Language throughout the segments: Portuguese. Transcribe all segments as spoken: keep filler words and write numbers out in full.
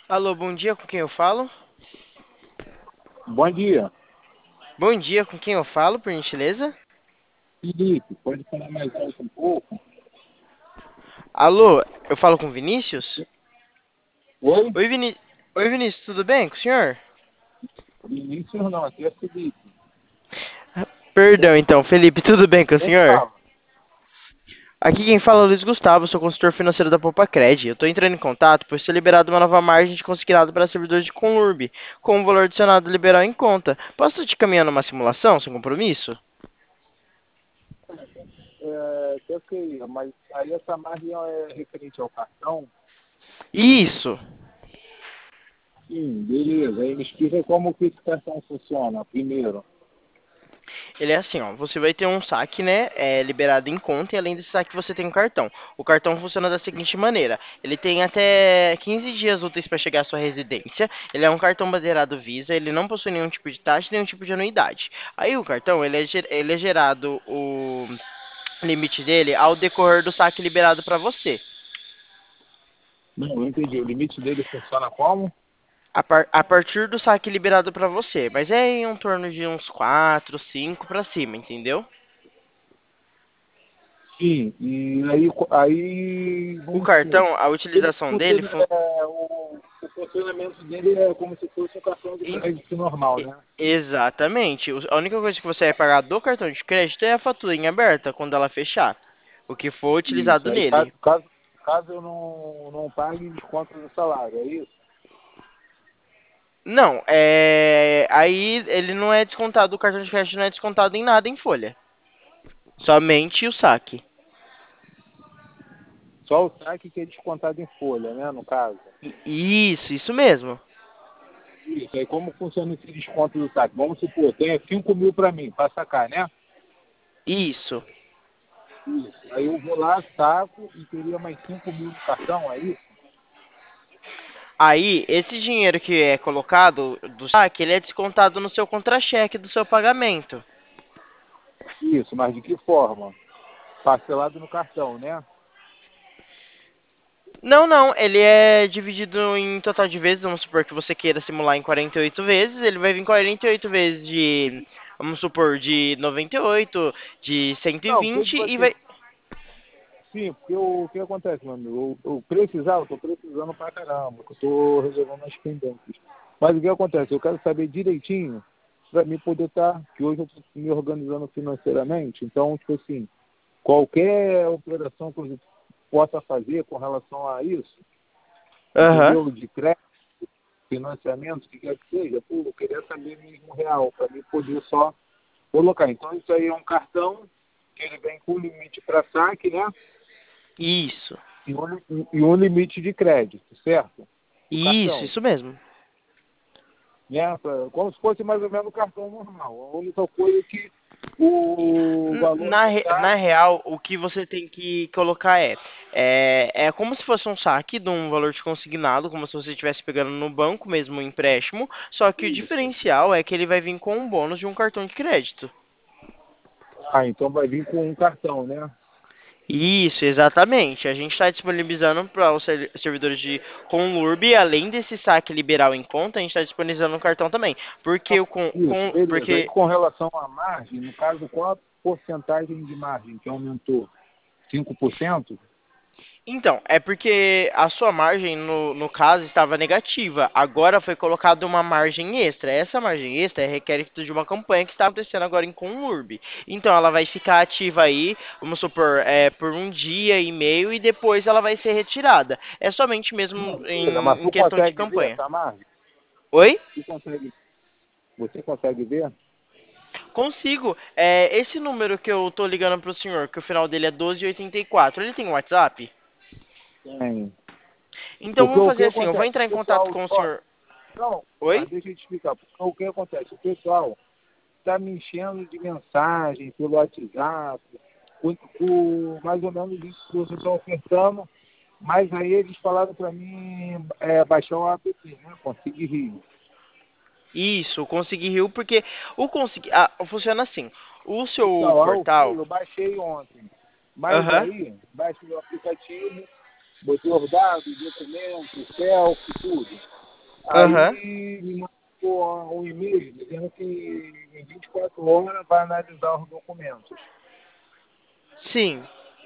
Alô, bom dia, com quem eu falo? Bom dia, Bom dia, com quem eu falo, por gentileza? Felipe. Pode falar mais alto um pouco? Alô, eu falo com Vinícius? Oi? Oi, Vini... Oi, Vinícius, tudo bem com o senhor? Vinícius não, aqui é Felipe. Perdão, então, Felipe, tudo bem com o Quem senhor? fala? Aqui quem fala é o Luiz Gustavo, sou consultor financeiro da Popacred. Eu estou entrando em contato pois foi liberado uma nova margem de consignado para servidores de Conurb, com o valor adicionado liberal em conta. Posso te caminhar numa simulação, sem compromisso? É, que eu queria, mas aí essa margem é referente ao cartão? Isso. Sim, beleza. Aí me explica como que esse cartão funciona, primeiro. Ele é assim, ó, você vai ter um saque, né, é, liberado em conta e além desse saque você tem um cartão. O cartão funciona da seguinte maneira, ele tem até quinze dias úteis para chegar à sua residência, ele é um cartão bandeirado Visa, ele não possui nenhum tipo de taxa, nenhum tipo de anuidade. Aí o cartão, ele é, ger- ele é gerado o limite dele ao decorrer do saque liberado para você. Não, eu entendi. O limite dele funciona como? A, par- a partir do saque liberado para você, mas é em um torno de uns quatro, cinco para cima, entendeu? Sim, e aí, aí O vamos supor, cartão, a ele utilização dele funciona, é, o, o funcionamento dele é como se fosse um cartão de Em- crédito normal, e- né? Exatamente. O- A única coisa que você vai pagar do cartão de crédito é a fatura em aberta quando ela fechar. O que for Isso. utilizado Aí caso, nele. caso, caso eu não, não pague desconto do salário, é isso? Não, é. Aí ele não é descontado, o cartão de crédito não é descontado em nada em folha. Somente o saque. Só o saque que é descontado em folha, né, no caso. I- Isso, isso mesmo. Isso. Aí como funciona esse desconto do saque? Vamos supor, tem cinco mil para mim, para sacar, né? Isso. Isso. Aí eu vou lá, saco e teria mais cinco mil no cartão, é isso? Aí, esse dinheiro que é colocado do saque, ele é descontado no seu contra-cheque do seu pagamento. Isso, mas de que forma? Parcelado no cartão, né? Não, não, ele é dividido em total de vezes, vamos supor que você queira simular em quarenta e oito vezes, ele vai vir quarenta e oito vezes de, vamos supor, de noventa e oito, de cento e Não, porque vinte tipo e assim, vai... sim, porque o, o que acontece, meu amigo? Eu, eu precisar, eu tô precisando pra caramba, que eu tô resolvendo as pendências. Mas o que acontece? Eu quero saber direitinho para mim poder estar, que hoje eu tô me organizando financeiramente, então, tipo assim, qualquer operação que eu possa fazer com relação a isso, Aham. entendeu? De crédito, financiamento, o que quer que seja, pô, eu queria saber mesmo real, para mim poder só colocar. Então, isso aí é um cartão que ele vem com limite para saque, né? Isso. E um, li- e um limite de crédito, certo? Do Isso, cartão. isso mesmo. Né? Pra- Como se fosse mais ou menos um cartão normal. A única coisa é que o N- valor Na, do re- na saque. real, o que você tem que colocar é, é, é como se fosse um saque de um valor de consignado, como se você estivesse pegando no banco mesmo um empréstimo, só que o Isso. diferencial é que ele vai vir com um bônus de um cartão de crédito. Ah, então vai vir com um cartão, né? Isso, exatamente. A gente está disponibilizando para os ser- servidores de Conlurb, além desse saque liberal em conta, a gente está disponibilizando um cartão também. Porque Não, o com, isso, com, beleza. Aí porque com relação à margem, no caso, qual a porcentagem de margem que aumentou? Cinco por cento. Então, é porque a sua margem, no, no caso, estava negativa. Agora foi colocada uma margem extra. Essa margem extra é requerida de uma campanha que está acontecendo agora em Conurb. Então, ela vai ficar ativa aí, vamos supor, é, por um dia e meio e depois ela vai ser retirada. É somente Não, mesmo beleza, mas em, em tu questão de consegue ver campanha. essa margem? Oi? Tu consegue, você consegue ver? Consigo. É, esse número que eu tô ligando pro senhor, que o final dele é doze oitenta e quatro, ele tem WhatsApp? Tem. Então Porque vamos o que fazer assim, eu vou acontece? entrar O em contato pessoal com o só. senhor. Não, Oi? mas deixa eu te explicar. Porque o que acontece? O pessoal está me enchendo de mensagem pelo WhatsApp, por, por mais ou menos isso que vocês estão ofertando, mas aí eles falaram para mim é, baixar o app, né? Conseguir rir. Isso, o Consegui Rio, porque o Consegui... Ah, funciona assim. O seu Então, aí eu fui, portal... eu baixei ontem. Mas Aham. aí, baixei o aplicativo, botei os dados, documentos, selfie, tudo. Aham. Aí me mandou um e-mail dizendo que em vinte e quatro horas vai analisar os documentos. Sim.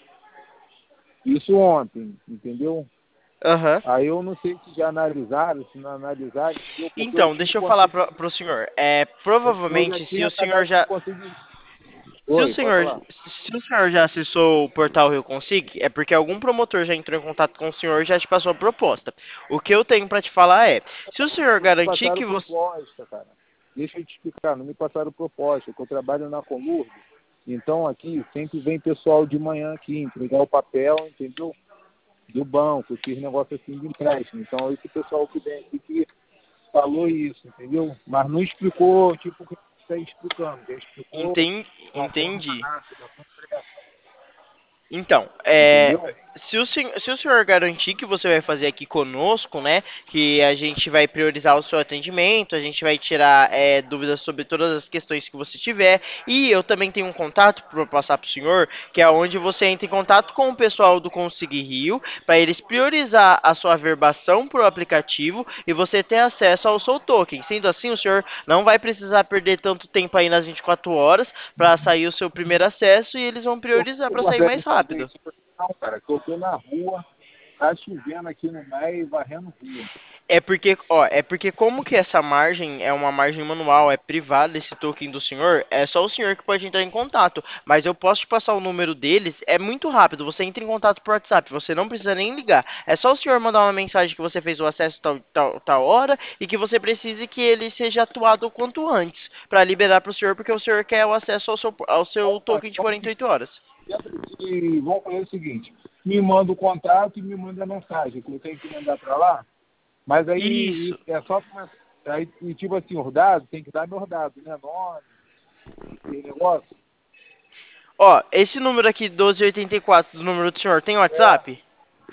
Isso ontem, entendeu? Aham. Aí eu não sei se já analisaram, se não analisaram, entendeu? Porque eu Então, tinha deixa eu falar pro, conseguido, pro senhor. É, eu já provavelmente, se tinha o senhor cadastro, já, consegui. se o Oi, pode senhor, falar. se o senhor já acessou o portal Rio Consig, é porque algum promotor já entrou em contato com o senhor e já te passou a proposta. O que eu tenho para te falar é, se o senhor Não me garantir passaram que você, proposta, cara. Deixa eu te explicar, não me passaram proposta, que eu trabalho na Comurb. Então aqui sempre vem pessoal de manhã aqui entregar o papel, entendeu? Do banco, esses negócios assim de empréstimo. Então esse pessoal que vem aqui que falou isso, entendeu? Mas não explicou, tipo, o que você está explicando. Já explicou Enten- de uma forma entendi. rápida, concreta, Então, é, entendeu? se o, sen- se o senhor garantir que você vai fazer aqui conosco, né, que a gente vai priorizar o seu atendimento, a gente vai tirar é, dúvidas sobre todas as questões que você tiver, e eu também tenho um contato para passar para o senhor, que é onde você entra em contato com o pessoal do Consig Rio, para eles priorizar a sua verbação por aplicativo e você ter acesso ao seu token. Sendo assim, o senhor não vai precisar perder tanto tempo aí nas vinte e quatro horas para sair o seu primeiro acesso e eles vão Eu priorizar não para sair consegue mais fazer rápido. isso, não, cara, que eu tô na rua, tá chovendo aqui no meio e varrendo rua. É porque, ó, é porque como que essa margem é uma margem manual, é privada esse token do senhor, é só o senhor que pode entrar em contato. Mas eu posso te passar o número deles, é muito rápido. Você entra em contato por WhatsApp, você não precisa nem ligar. É só o senhor mandar uma mensagem que você fez o acesso tal, tal, tal hora e que você precise que ele seja atuado o quanto antes para liberar para o senhor, porque o senhor quer o acesso ao seu, ao seu Opa, token de então, quarenta e oito horas. e vamos fazer o seguinte, me manda o contato e me manda a mensagem, que eu tenho que mandar para lá, mas aí Isso. é só começar, aí, e tipo assim, os dados, tem que dar meus dados, né, nome, esse negócio. Ó, esse número aqui, doze oitenta e quatro, do número do senhor, tem É, WhatsApp?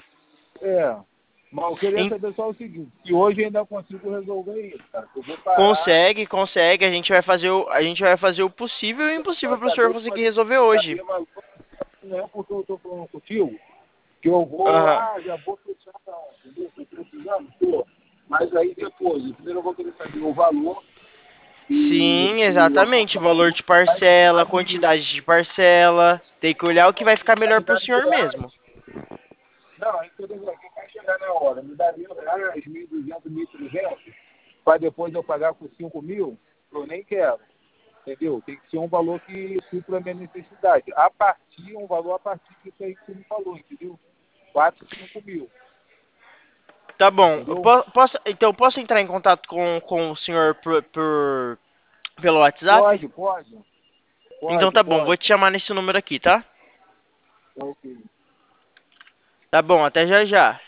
é, mas eu queria Em- saber só o seguinte, se hoje eu ainda consigo resolver isso, cara, que eu vou parar Consegue, consegue. A gente vai fazer o, a gente vai fazer o possível e o impossível para para o senhor saber, conseguir mas resolver pra hoje. saber valor, não é porque eu tô falando contigo, que eu vou, Aham. ah, já vou fechar não, entendeu? Tô precisando, pô. Mas aí depois, primeiro eu vou querer saber o valor e, Sim, e a exatamente. Valor portaria de vai, parcela, vai me, quantidade de parcela. Tem que olhar o que vai ficar vai melhor me para o dar senhor mil mesmo. reais. Não, aí tudo bem, que vai chegar na hora, me dá mil reais, mil e duzentos, mil e trezentos, para depois eu pagar por cinco mil, eu nem quero, entendeu? Tem que ser um valor que supra a minha necessidade. A partir, um valor a partir disso aí que você me falou, entendeu? Quatro, cinco mil, Tá bom. Eu entendeu? po- posso, então, posso entrar em contato com, com o senhor por, por- pelo WhatsApp? Pode, pode, Então pode, tá bom, vou pode. te chamar nesse número aqui, tá? Ok. Tá bom, até já já.